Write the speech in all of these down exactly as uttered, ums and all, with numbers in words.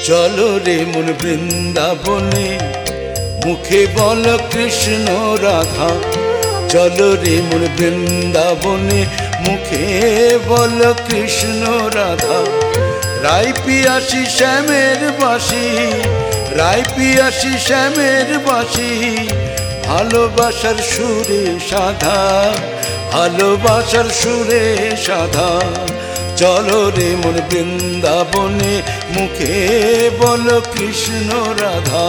চলো রে মন বৃন্দাবনে, মুখে বল কৃষ্ণ রাধা। চলো রে মন বৃন্দাবনে, মুখে বল কৃষ্ণ রাধা। রাই পিয়াসি শ্যামের বাসি, রাই পিয়াসি শ্যামের বাসি, ভালোবাসার সুরে সাধা, ভালোবাসার সুরে সাধা। চলো রে মন বৃন্দাবনে, মুখে বল কৃষ্ণ রাধা।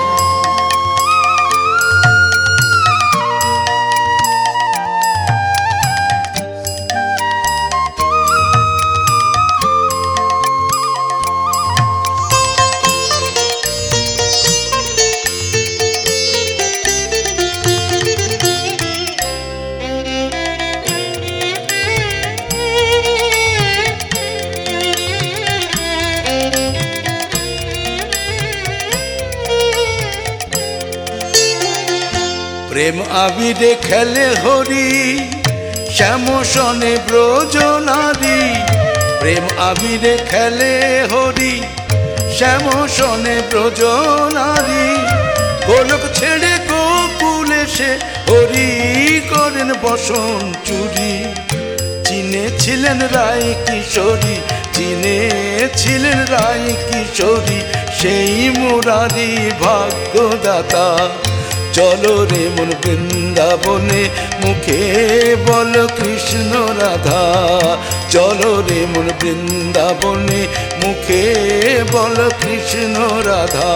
প্রেম আবিরে খেলে হরি, শ্যাম সনে ব্রজ নারী। প্রেম আবিরে খেলে হরি, শ্যাম সনে ব্রজ নারী। গোলক ছেড়ে গোকুল এসে হরি করেন বসন চুরি। চিনেছিলেন রায় কিশোরী, চিনেছিলেন রায় কিশোরী, সেই মুরারি ভাগ্যদাতা। চলো রে মন বৃন্দাবনে, মুখে বল কৃষ্ণ রাধা। চলো রে মন বৃন্দাবনে, মুখে বল কৃষ্ণ রাধা।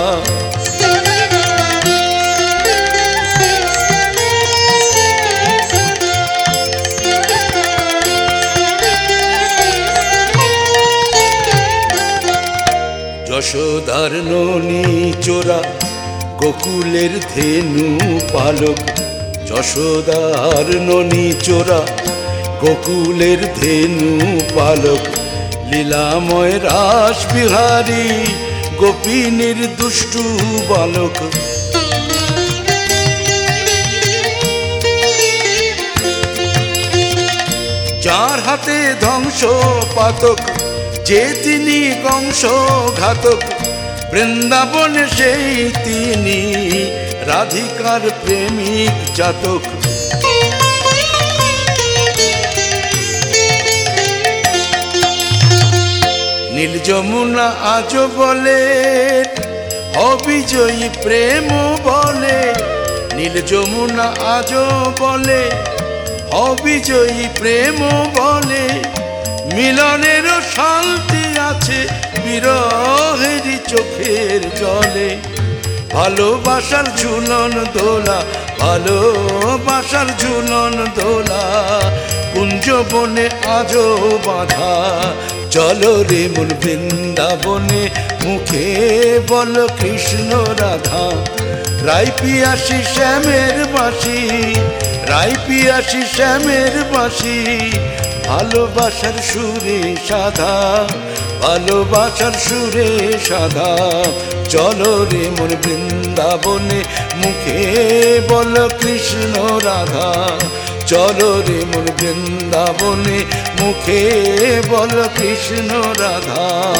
যশোদার ননি চোরা, গোকুলের ধেনু পালক। যশোদার ননি চোরা, গোকুলের ধেনু পালক। লীলাময় রাস বিহারী, গোপিনীর দুষ্টু বালক। যার হাতে ধ্বংস পাতক, যে তিনি কংস ঘাতক। বৃন্দাবনে সেই তিনি, রাধিকার প্রেমিক জাতক। নীল যমুনা আজ বলে, অবিজয়ী প্রেম বলে। নীল যমুনা আজ বলে, অবিজয়ী প্রেম বলে। মিলনেরও শান্তি আছে, বিরহেরই চোখের জলে। ভালোবাসার ঝুলন দোলা, ভালোবাসার ঝুলন দোলা, কুঞ্জ বনে আজও বাঁধা। চলো রে মন বৃন্দাবনে, মুখে বল কৃষ্ণ রাধা। রাই পিয়াসি শ্যামের বাসি, রাই পিয়াসি শ্যামের বাসি, ভালোবাসার সুরে সাধা, ভালোবাসার সুরে সাধা। চলো রে মন বৃন্দাবনে, মুখে বল কৃষ্ণ রাধা। চলো রে মন বৃন্দাবনে, মুখে বল কৃষ্ণ রাধা।